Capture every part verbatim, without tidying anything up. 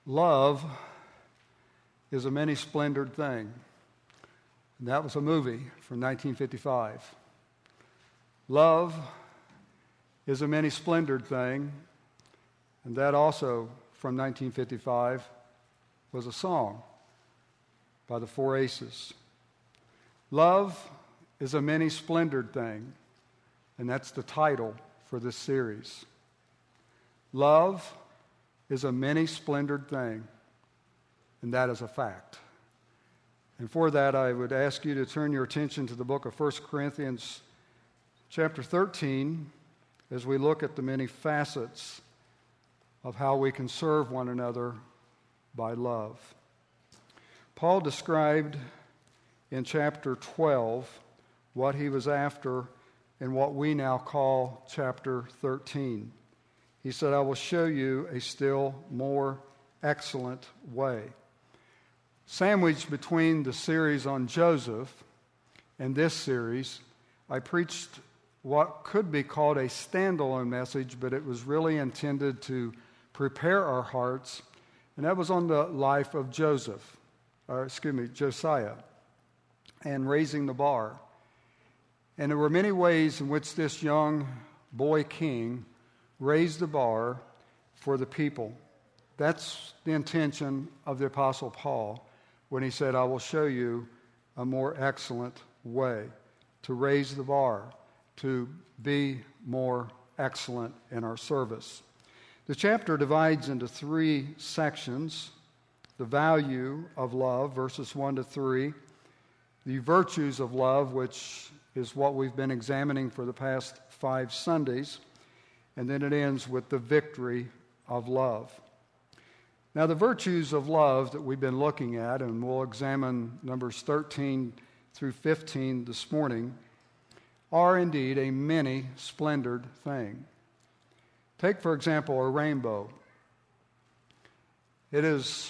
Love is a many-splendored thing. And that was a movie from nineteen fifty-five. Love is a many-splendored thing, and that also from nineteen fifty-five was a song by the Four Aces. Love is a many-splendored thing, and that's the title for this series. Love is a many-splendored thing, and that is a fact. And for that, I would ask you to turn your attention to the book of First Corinthians chapter thirteen as we look at the many facets of how we can serve one another by love. Paul described in chapter twelve what he was after in what we now call chapter thirteen. He said, I will show you a still more excellent way. Sandwiched between the series on Joseph and this series, I preached what could be called a standalone message, but it was really intended to prepare our hearts, and that was on the life of Joseph, or excuse me, Josiah, and raising the bar. And there were many ways in which this young boy king raised the bar for the people. That's the intention of the Apostle Paul when he said, I will show you a more excellent way to raise the bar, to be more excellent in our service. The chapter divides into three sections: the value of love, verses one to three, the virtues of love, which is what we've been examining for the past five Sundays, and then it ends with the victory of love. Now, the virtues of love that we've been looking at, and we'll examine numbers thirteen through fifteen this morning, are indeed a many-splendored thing. Take, for example, a rainbow. It is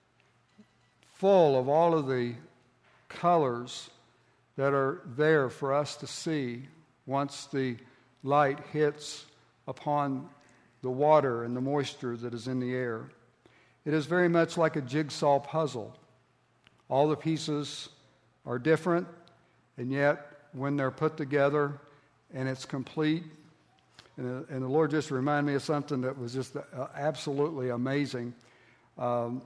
full of all of the colors that are there for us to see once the light hits upon the water and the moisture that is in the air. It is very much like a jigsaw puzzle. All the pieces are different, and yet when they're put together and it's complete, and, and the Lord just reminded me of something that was just uh, absolutely amazing. Um,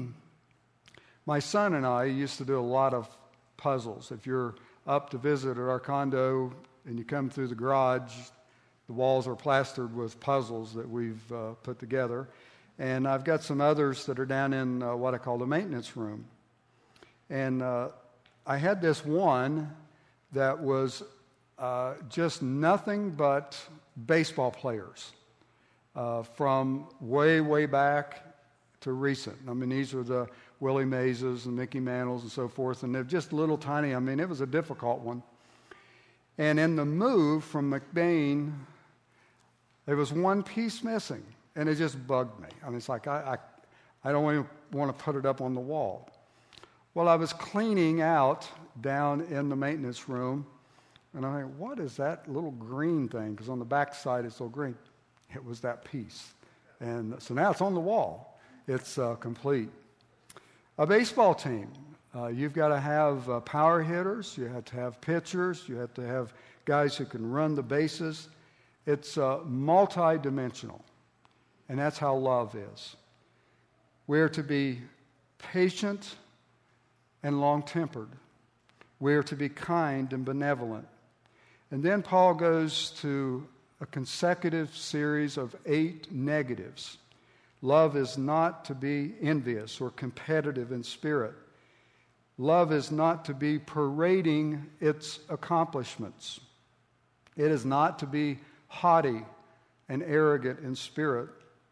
my son and I used to do a lot of puzzles. If you're up to visit at our condo and you come through the garage, the walls are plastered with puzzles that we've uh, put together. And I've got some others that are down in uh, what I call the maintenance room. And uh, I had this one that was uh, just nothing but baseball players uh, from way, way back to recent. I mean, these were the Willie Mays and Mickey Mantles and so forth, and they're just little tiny. I mean, it was a difficult one. And in the move from McBain, there was one piece missing, and it just bugged me. I mean, it's like, I, I, I don't even want to put it up on the wall. Well, I was cleaning out down in the maintenance room, and I thought, what is that little green thing? Because on the back side it's so green. It was that piece. And so now it's on the wall. It's uh, complete. A baseball team, uh, you've got to have uh, power hitters, you have to have pitchers, you have to have guys who can run the bases. It's uh, multi-dimensional, and that's how love is. We're to be patient and long-tempered. We're to be kind and benevolent. And then Paul goes to a consecutive series of eight negatives. Love is not to be envious or competitive in spirit. Love is not to be parading its accomplishments. It is not to be haughty and arrogant in spirit.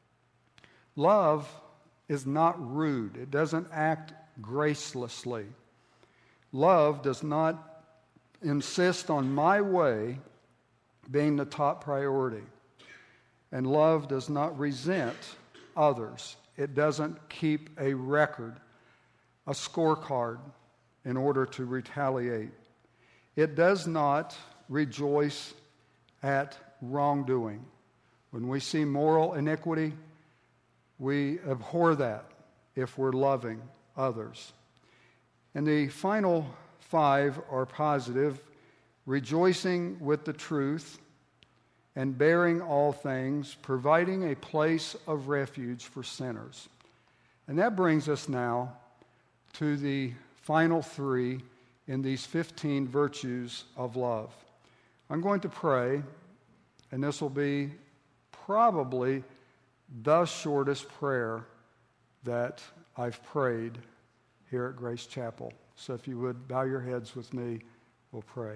Love is not rude. It doesn't act gracelessly. Love does not insist on my way being the top priority. And love does not resent others. It doesn't keep a record, a scorecard, in order to retaliate. It does not rejoice at wrongdoing. When we see moral iniquity, we abhor that. if we're loving others. And the final five are positive: rejoicing with the truth and bearing all things, providing a place of refuge for sinners. And that brings us now to the final three in these fifteen virtues of love. I'm going to pray, and this will be probably the shortest prayer that I've prayed here at Grace Chapel. So if you would bow your heads with me, we'll pray.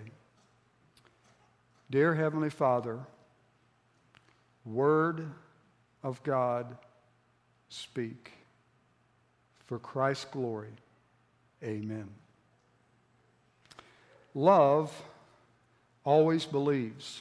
Dear Heavenly Father, Word of God, speak. For Christ's glory, amen. Love always believes.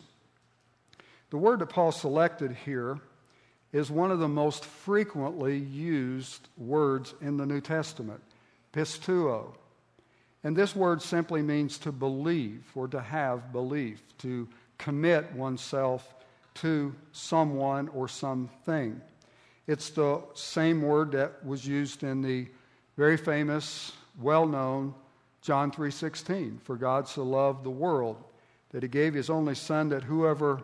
The word that Paul selected here is one of the most frequently used words in the New Testament, pisteuo. And this word simply means to believe or to have belief, to commit oneself to someone or something. It's the same word that was used in the very famous, well-known John three sixteen. For God so loved the world that he gave his only Son, that whoever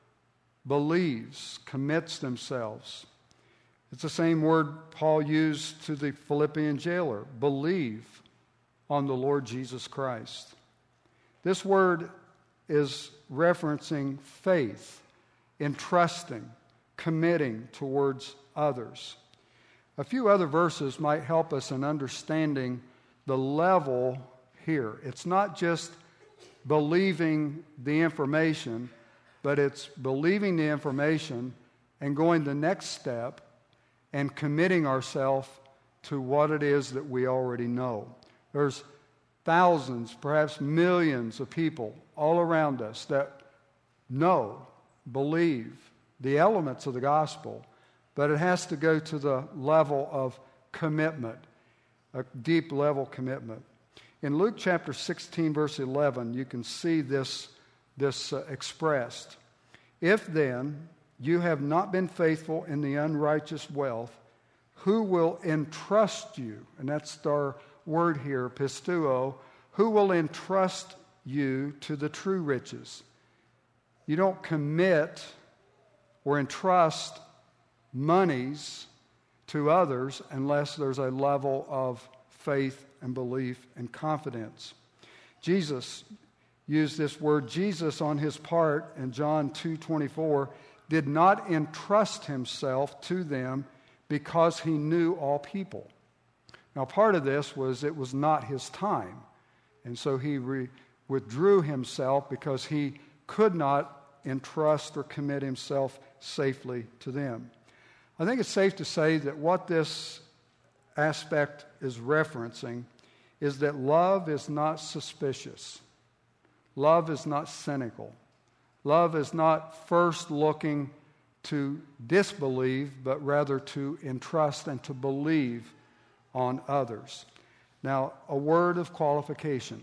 believes, commits themselves. It's the same word Paul used to the Philippian jailer: believe on the Lord Jesus Christ. This word is referencing faith, entrusting, committing towards others. A few other verses might help us in understanding the level here. It's not just believing the information, but it's believing the information and going the next step and committing ourselves to what it is that we already know. There's thousands, perhaps millions of people all around us that know, believe the elements of the gospel, but it has to go to the level of commitment, a deep level commitment. In Luke chapter sixteen, verse eleven, you can see this, this uh, expressed. If then you have not been faithful in the unrighteous wealth, who will entrust you? And that's our word here, pisteuo. Who will entrust you to the true riches? You don't commit or entrust monies to others unless there's a level of faith and belief and confidence. Jesus used this word. Jesus, on his part, in John two twenty-four, did not entrust himself to them because he knew all people. Now, part of this was it was not his time, and so he re- withdrew himself because he could not entrust or commit himself safely to them. I think it's safe to say that what this aspect is referencing is that love is not suspicious. Love is not cynical. Love is not first looking to disbelieve, but rather to entrust and to believe on others. Now, a word of qualification.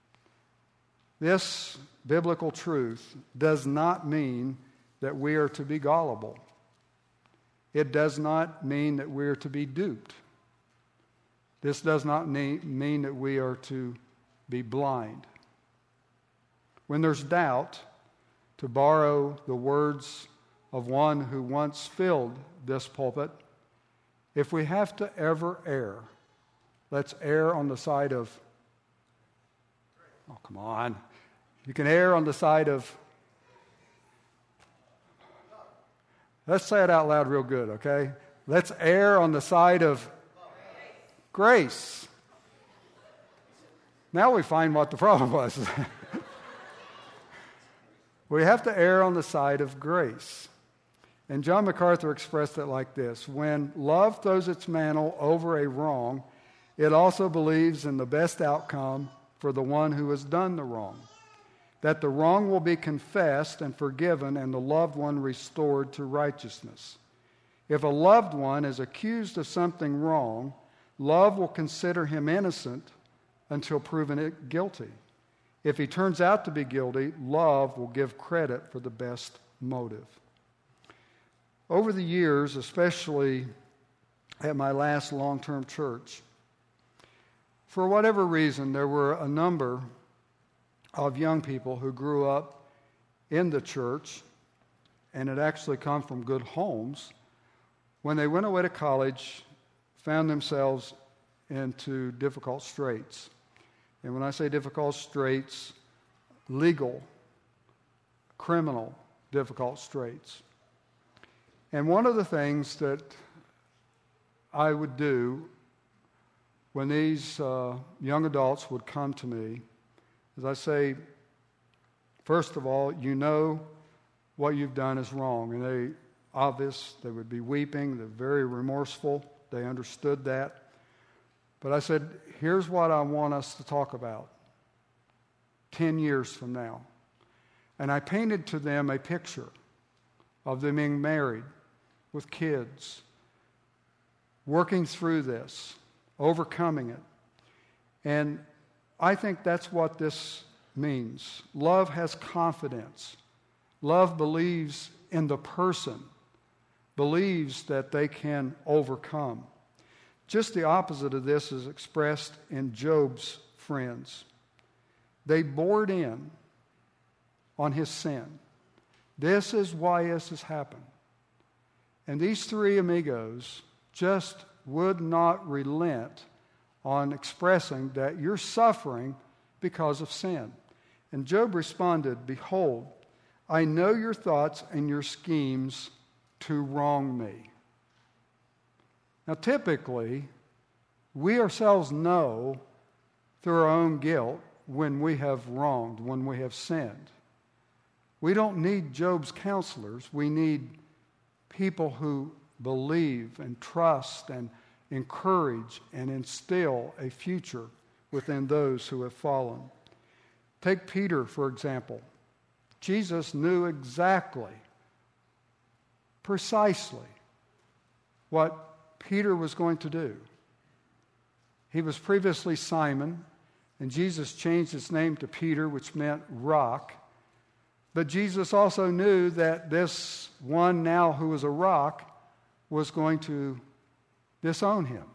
This biblical truth does not mean that we are to be gullible. It does not mean that we are to be duped. This does not mean that we are to be blind. When there's doubt, to borrow the words of one who once filled this pulpit, if we have to ever err, let's err on the side of, oh, come on. You can err on the side of, let's say it out loud real good, okay? Let's err on the side of grace. Now we find what the problem was. We have to err on the side of grace. And John MacArthur expressed it like this: when love throws its mantle over a wrong, it also believes in the best outcome for the one who has done the wrong, that the wrong will be confessed and forgiven and the loved one restored to righteousness. If a loved one is accused of something wrong, love will consider him innocent until proven guilty. If he turns out to be guilty, love will give credit for the best motive. Over the years, especially at my last long-term church. For whatever reason, there were a number of young people who grew up in the church and had actually come from good homes. When they went away to college, found themselves into difficult straits. And when I say difficult straits, legal, criminal difficult straits. And one of the things that I would do when these uh, young adults would come to me is I say, first of all, you know what you've done is wrong. And they, obvious, they would be weeping, they're very remorseful, they understood that. But I said, here's what I want us to talk about ten years from now. And I painted to them a picture of them being married with kids, working through this, overcoming it. And I think that's what this means. Love has confidence. Love believes in the person, believes that they can overcome. Just the opposite of this is expressed in Job's friends. They bored in on his sin. This is why this has happened. And these three amigos just would not relent on expressing that you're suffering because of sin. And Job responded, behold, I know your thoughts and your schemes to wrong me. Now, typically, we ourselves know through our own guilt when we have wronged, when we have sinned. We don't need Job's counselors. We need people who believe and trust and encourage and instill a future within those who have fallen. Take Peter, for example. Jesus knew exactly, precisely, what Peter was going to do. He was previously Simon, and Jesus changed his name to Peter, which meant rock. But Jesus also knew that this one now who was a rock was going to disown him.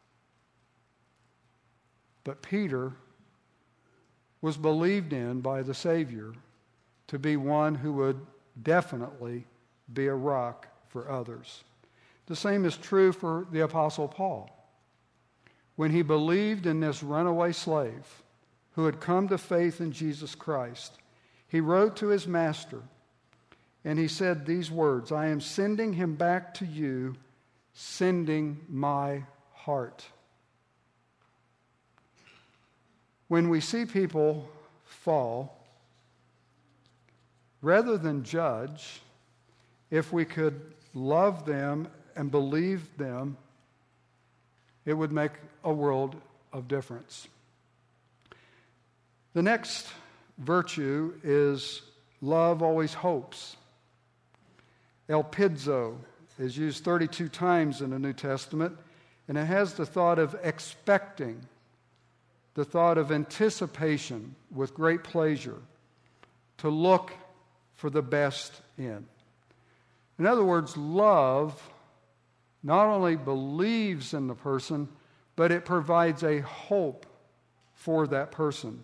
But Peter was believed in by the Savior to be one who would definitely be a rock for others. The same is true for the Apostle Paul. When he believed in this runaway slave who had come to faith in Jesus Christ, he wrote to his master and he said these words, I am sending him back to you, sending my heart. When we see people fall, rather than judge, if we could love them and believe them, it would make a world of difference. The next virtue is love always hopes. Elpidzo is used thirty-two times in the New Testament, and it has the thought of expecting, the thought of anticipation with great pleasure, to look for the best in. In other words, love not only believes in the person, but it provides a hope for that person.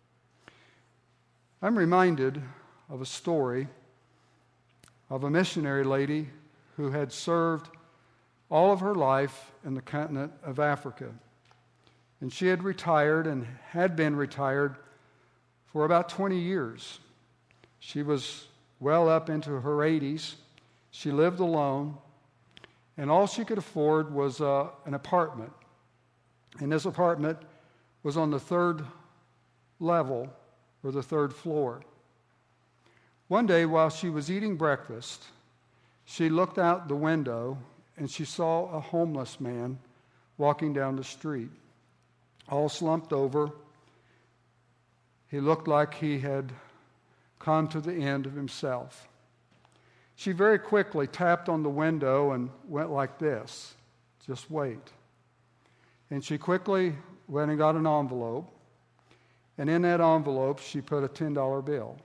I'm reminded of a story of a missionary lady who had served all of her life in the continent of Africa. And she had retired and had been retired for about twenty years. She was well up into her eighties. She lived alone, and all she could afford was uh, an apartment. And this apartment was on the third level, or the third floor. One day, while she was eating breakfast, she looked out the window and she saw a homeless man walking down the street, all slumped over. He looked like he had come to the end of himself. She very quickly tapped on the window and went like this, just wait. And she quickly went and got an envelope, and in that envelope she put a ten dollar bill.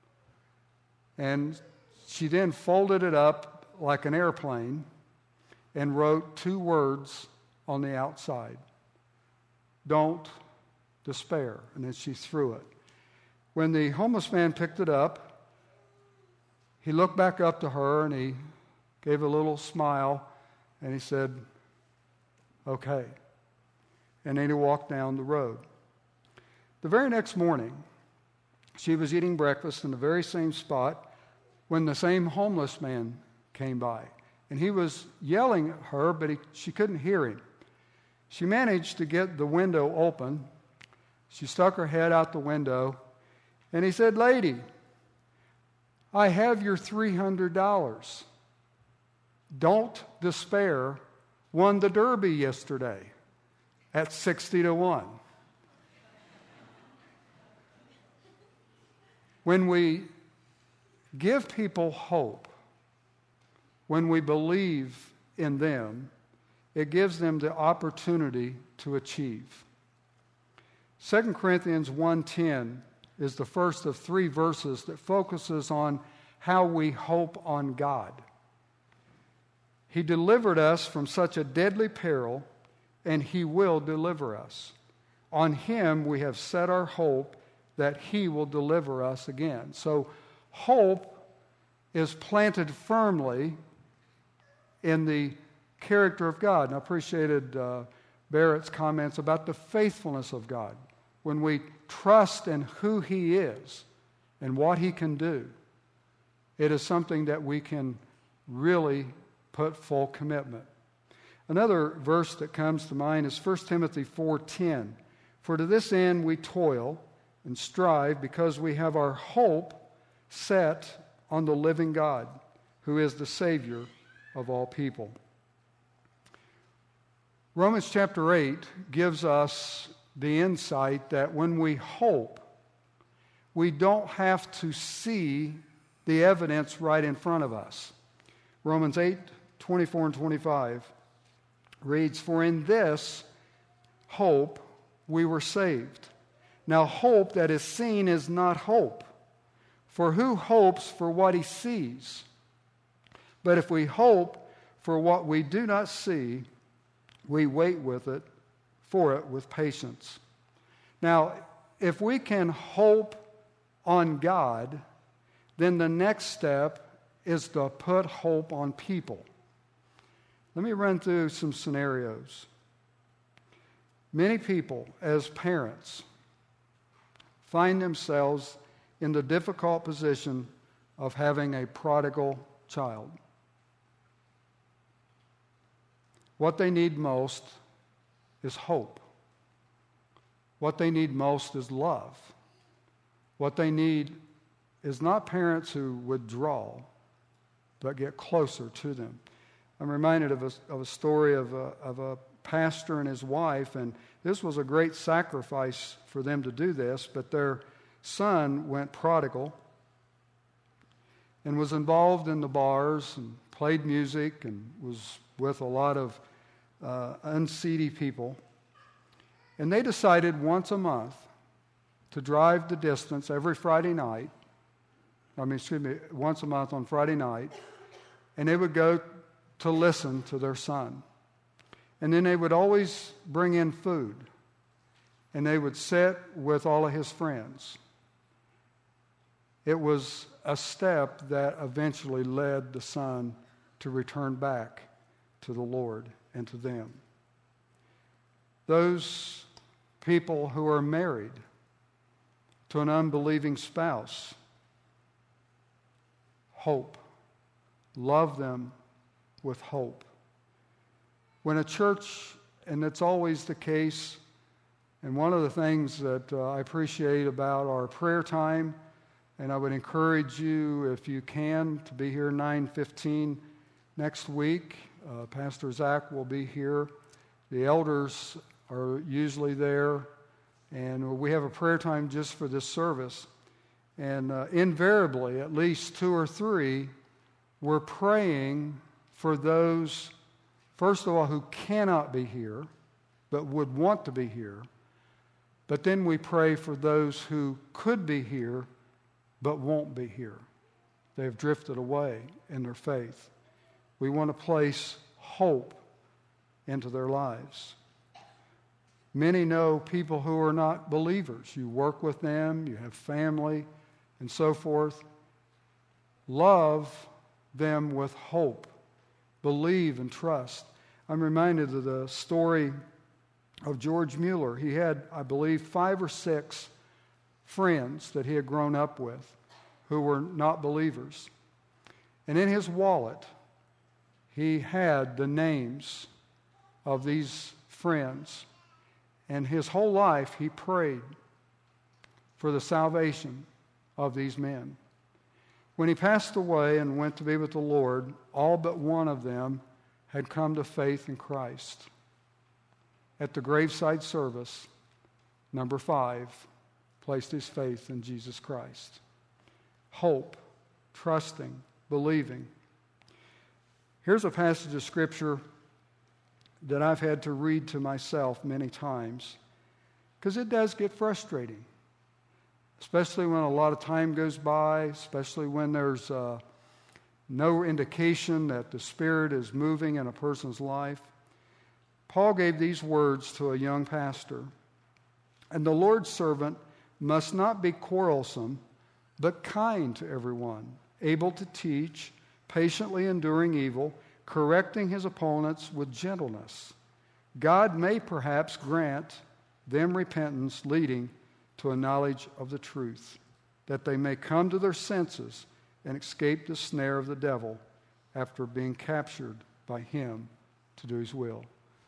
And she then folded it up like an airplane, and wrote two words on the outside. Don't despair. And then she threw it. When the homeless man picked it up, he looked back up to her and he gave a little smile and he said, okay. And then he walked down the road. The very next morning, she was eating breakfast in the very same spot when the same homeless man came by. And he was yelling at her, but he, she couldn't hear him. She managed to get the window open. She stuck her head out the window, and he said, lady, I have your three hundred dollars. Don't despair. Won the Derby yesterday at sixty to one. When we give people hope, when we believe in them, it gives them the opportunity to achieve. Second Corinthians one ten is the first of three verses that focuses on how we hope on God. He delivered us from such a deadly peril, and He will deliver us. On Him we have set our hope that He will deliver us again. So hope is planted firmly in the character of God. And I appreciated uh, Barrett's comments about the faithfulness of God. When we trust in who He is and what He can do, it is something that we can really put full commitment. Another verse that comes to mind is First Timothy four ten. For to this end we toil and strive, because we have our hope set on the living God, who is the Savior of all people. Romans chapter eight gives us the insight that when we hope, we don't have to see the evidence right in front of us. Romans eight twenty-four and twenty-five reads, for in this hope we were saved. Now hope that is seen is not hope. For who hopes for what he sees? But if we hope for what we do not see, we wait with it, for it with patience. Now, if we can hope on God, then the next step is to put hope on people. Let me run through some scenarios. Many people, as parents, find themselves in the difficult position of having a prodigal child. What they need most is hope. What they need most is love. What they need is not parents who withdraw, but get closer to them. I'm reminded of a, of a story of a, of a pastor and his wife, and this was a great sacrifice for them to do this, but their son went prodigal and was involved in the bars and played music and was with a lot of uh, unseedy people. And they decided once a month to drive the distance every Friday night, I mean, excuse me, once a month on Friday night, and they would go to listen to their son. And then they would always bring in food, and they would sit with all of his friends. It was a step that eventually led the son to return back to the Lord and to them. Those people who are married to an unbelieving spouse, hope. Love them with hope. When a church, and it's always the case, and one of the things that uh, I appreciate about our prayer time, and I would encourage you, if you can, to be here nine fifteen next week. Uh, Pastor Zach will be here. The elders are usually there, and we have a prayer time just for this service. And uh, invariably, at least two or three, we're praying for those, first of all, who cannot be here, but would want to be here. But then we pray for those who could be here, but won't be here. They've drifted away in their faith. We want to place hope hope into their lives. Many know people who are not believers. You work with them, you have family, and so forth. Love them with hope. Believe and trust. I'm reminded of the story of George Mueller. He had, I believe, five or six friends that he had grown up with who were not believers. And in his wallet, he had the names of these friends. And his whole life, he prayed for the salvation of these men. When he passed away and went to be with the Lord, all but one of them had come to faith in Christ. At the graveside service, number five placed his faith in Jesus Christ. Hope, trusting, believing. Here's a passage of Scripture that I've had to read to myself many times, because it does get frustrating, especially when a lot of time goes by, especially when there's uh, no indication that the Spirit is moving in a person's life. Paul gave these words to a young pastor. And the Lord's servant must not be quarrelsome, but kind to everyone, able to teach, patiently enduring evil, correcting his opponents with gentleness. God may perhaps grant them repentance leading to a knowledge of the truth, that they may come to their senses and escape the snare of the devil after being captured by him to do his will.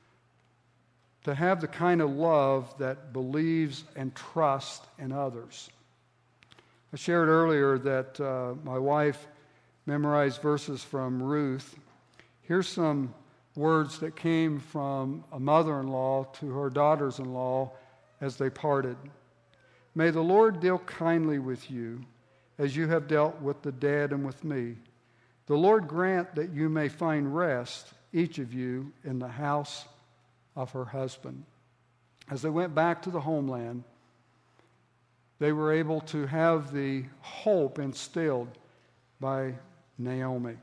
To have the kind of love that believes and trusts in others. I shared earlier that uh, my wife memorized verses from Ruth. Here's some words that came from a mother-in-law to her daughters-in-law as they parted. May the Lord deal kindly with you as you have dealt with the dead and with me. The Lord grant that you may find rest, each of you, in the house of her husband. As they went back to the homeland, they were able to have the hope instilled by Naomi.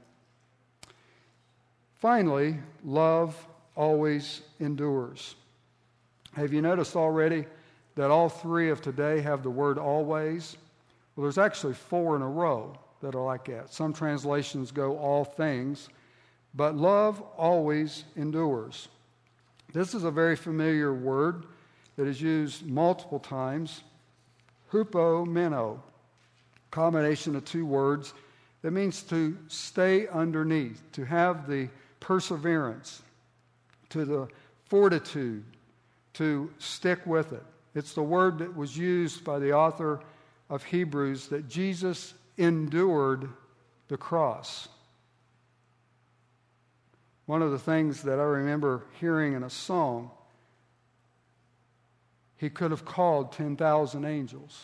Finally, love always endures. Have you noticed already that all three of today have the word always? Well, there's actually four in a row that are like that. Some translations go all things, but love always endures. This is a very familiar word that is used multiple times. Hupomeno, combination of two words that means to stay underneath, to have the perseverance, to the fortitude, to stick with it. It's the word that was used by the author of Hebrews that Jesus endured the cross. One of the things that I remember hearing in a song, he could have called ten thousand angels.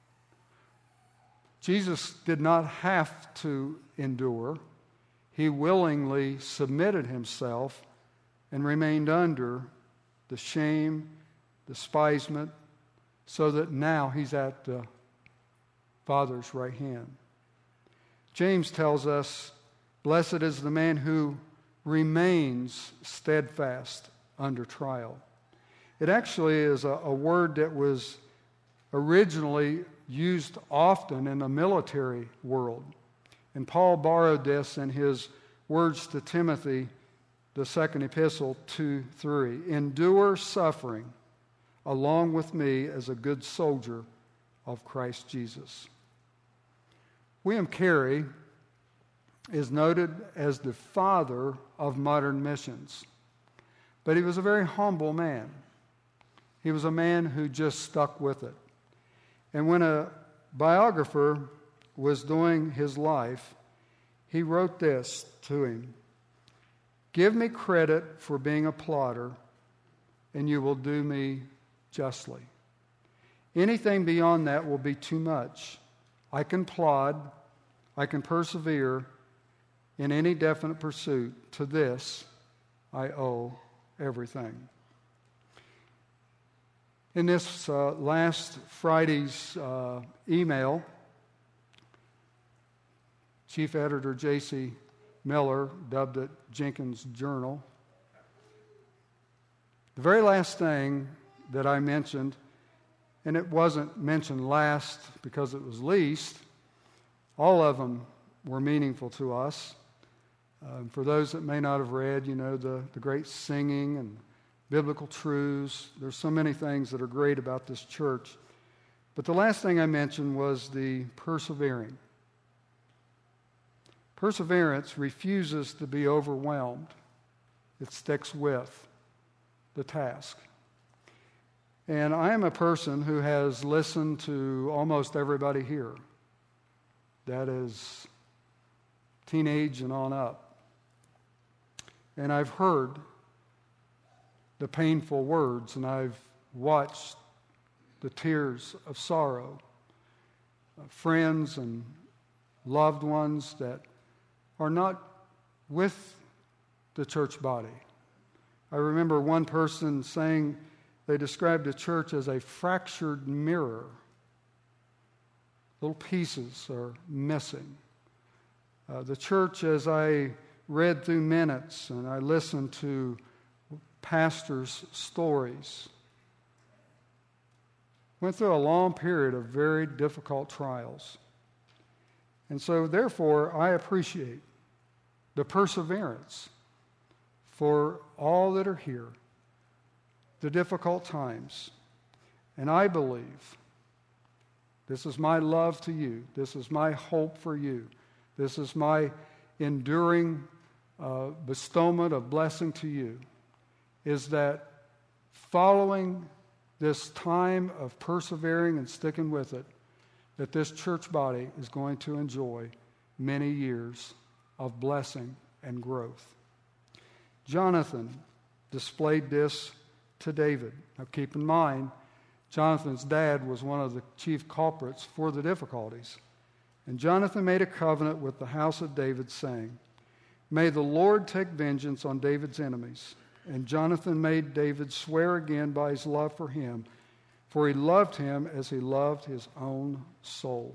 Jesus did not have to endure. He willingly submitted himself and remained under the shame, despisement, so that now he's at the Father's right hand. James tells us, blessed is the man who remains steadfast under trial. It actually is a, a word that was originally used often in the military world. And Paul borrowed this in his words to Timothy, the second epistle, two three. Endure suffering along with me as a good soldier of Christ Jesus. William Carey is noted as the father of modern missions. But he was a very humble man. He was a man who just stuck with it. And when a biographer was doing his life, he wrote this to him: give me credit for being a plodder, and you will do me justly. Anything beyond that will be too much. I can plod, I can persevere in any definite pursuit. To this I owe everything. In this uh, last Friday's uh, email, Chief Editor J C Miller dubbed it Jenkins' Journal, The very last thing that I mentioned, and it wasn't mentioned last because it was least, all of them were meaningful to us. Um, for those that may not have read, you know, the, the great singing and biblical truths. There's so many things that are great about this church. But the last thing I mentioned was the persevering. Perseverance refuses to be overwhelmed. It sticks with the task. And I am a person who has listened to almost everybody here. That is teenage and on up. And I've heard the painful words, and I've watched the tears of sorrow. Uh, friends and loved ones that are not with the church body. I remember one person saying they described the church as a fractured mirror. Little pieces are missing. Uh, the church, as I read through minutes and I listened to pastors' stories, went through a long period of very difficult trials. And so, therefore, I appreciate the perseverance for all that are here, the difficult times. And I believe, this is my love to you, this is my hope for you, this is my enduring uh, bestowment of blessing to you, is that following this time of persevering and sticking with it, that this church body is going to enjoy many years of blessing and growth. Jonathan displayed this to David. Now keep in mind, Jonathan's dad was one of the chief culprits for the difficulties. And Jonathan made a covenant with the house of David, saying, "May the Lord take vengeance on David's enemies." And Jonathan made David swear again by his love for him, for he loved him as he loved his own soul.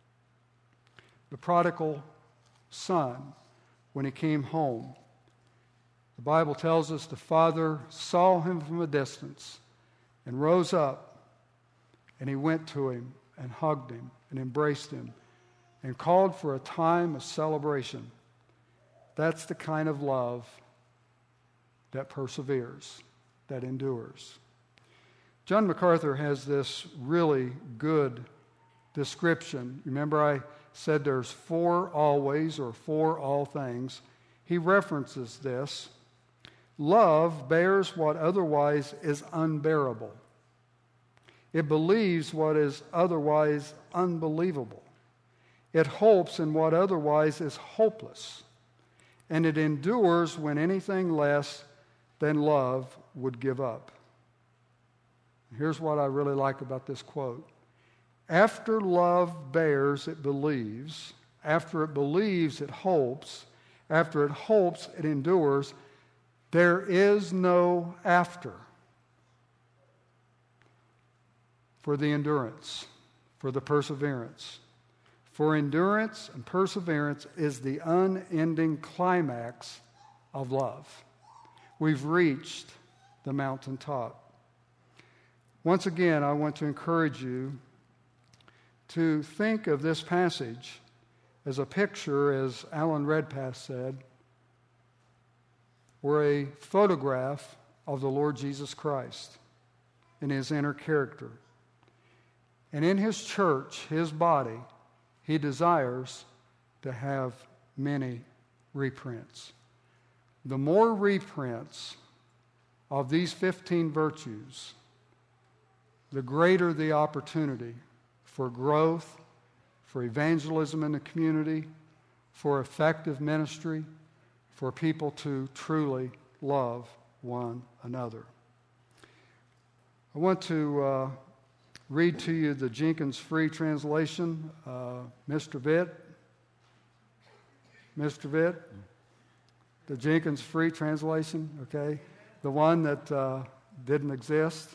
The prodigal son, when he came home, the Bible tells us the father saw him from a distance and rose up, and he went to him and hugged him and embraced him and called for a time of celebration. That's the kind of love that perseveres, that endures. John MacArthur has this really good description. Remember I said there's four always or four all things. He references this. Love bears what otherwise is unbearable. It believes what is otherwise unbelievable. It hopes in what otherwise is hopeless. And it endures when anything less than love would give up. Here's what I really like about this quote. After love bears, it believes. After it believes, it hopes. After it hopes, it endures. There is no after for the endurance, for the perseverance. For endurance and perseverance is the unending climax of love. We've reached the mountaintop. Once again, I want to encourage you to think of this passage as a picture, as Alan Redpath said, or a photograph of the Lord Jesus Christ in his inner character. And in his church, his body, he desires to have many reprints. The more reprints of these fifteen virtues, the greater the opportunity for growth, for evangelism in the community, for effective ministry, for people to truly love one another. I want to uh, read to you the Jenkins Free Translation. Uh, Mister Vitt, Mister Vitt, the Jenkins Free Translation, okay? The one that uh, didn't exist.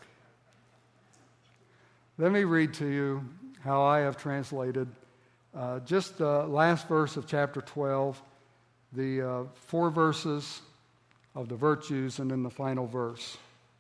Let me read to you how I have translated uh, just the last verse of chapter twelve, the uh, four verses of the virtues, and then the final verse.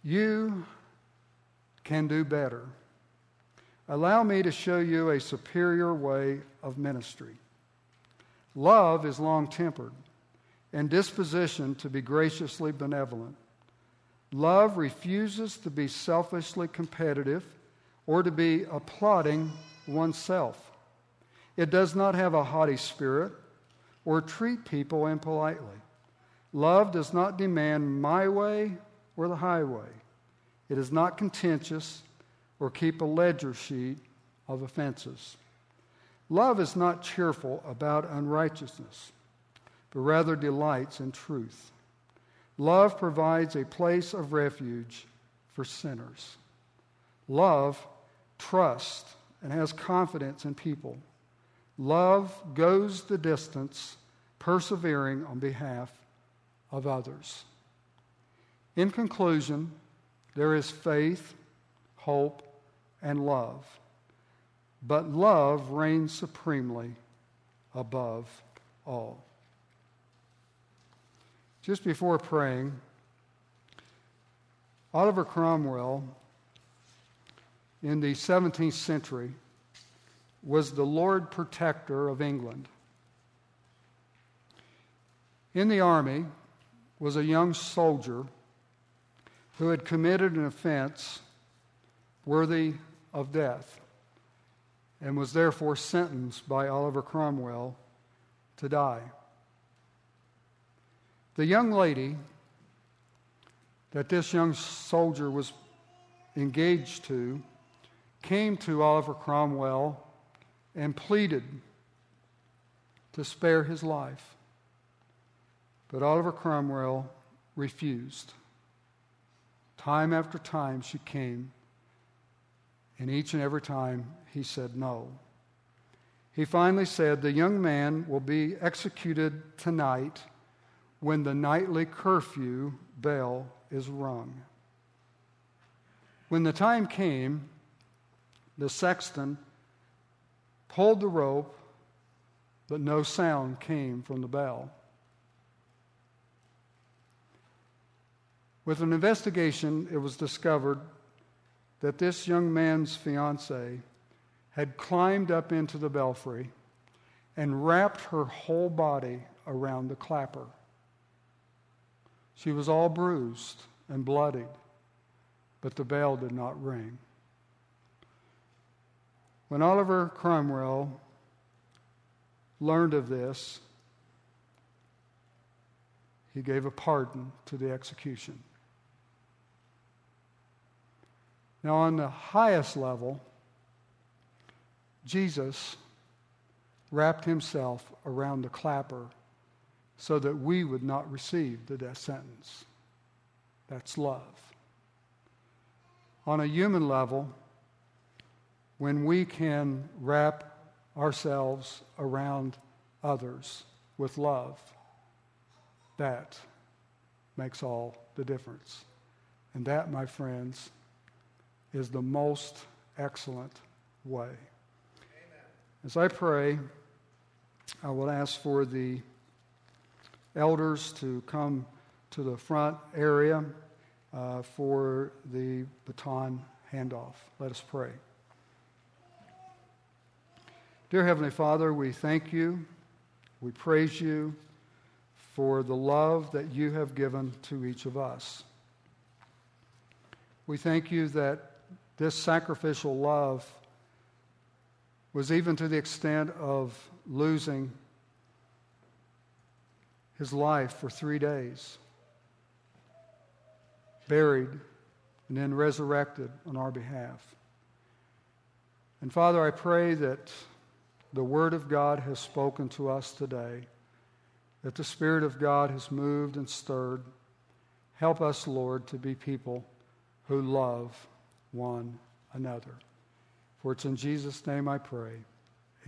You can do better. Allow me to show you a superior way of ministry. Love is long-tempered and dispositioned to be graciously benevolent. Love refuses to be selfishly competitive or to be applauding oneself. It does not have a haughty spirit or treat people impolitely. Love does not demand my way or the highway. It is not contentious or keep a ledger sheet of offenses. Love is not cheerful about unrighteousness, but rather delights in truth. Love provides a place of refuge for sinners. Love trusts and has confidence in people. Love goes the distance, persevering on behalf of others. In conclusion, there is faith, hope, and love. But love reigns supremely above all. Just before praying, Oliver Cromwell in the seventeenth century was the Lord Protector of England. In the army was a young soldier who had committed an offense worthy of death and was therefore sentenced by Oliver Cromwell to die. The young lady that this young soldier was engaged to came to Oliver Cromwell and pleaded to spare his life. But Oliver Cromwell refused. Time after time she came, and each and every time he said no. He finally said, "The young man will be executed tonight when the nightly curfew bell is rung." When the time came, the sexton pulled the rope, but no sound came from the bell. With an investigation, it was discovered that this young man's fiancée had climbed up into the belfry and wrapped her whole body around the clapper. She was all bruised and bloodied, but the bell did not ring. When Oliver Cromwell learned of this, he gave a pardon to the execution. Now, on the highest level, Jesus wrapped himself around the clapper so that we would not receive the death sentence. That's love. On a human level, when we can wrap ourselves around others with love, that makes all the difference. And that, my friends, is the most excellent way. Amen. As I pray, I will ask for the elders to come to the front area uh, for the baton handoff. Let us pray. Dear Heavenly Father, we thank you, we praise you for the love that you have given to each of us. We thank you that this sacrificial love was even to the extent of losing his life for three days, buried, and then resurrected on our behalf. And Father, I pray that the Word of God has spoken to us today, that the Spirit of God has moved and stirred. Help us, Lord, to be people who love one another. For it's in Jesus' name I pray.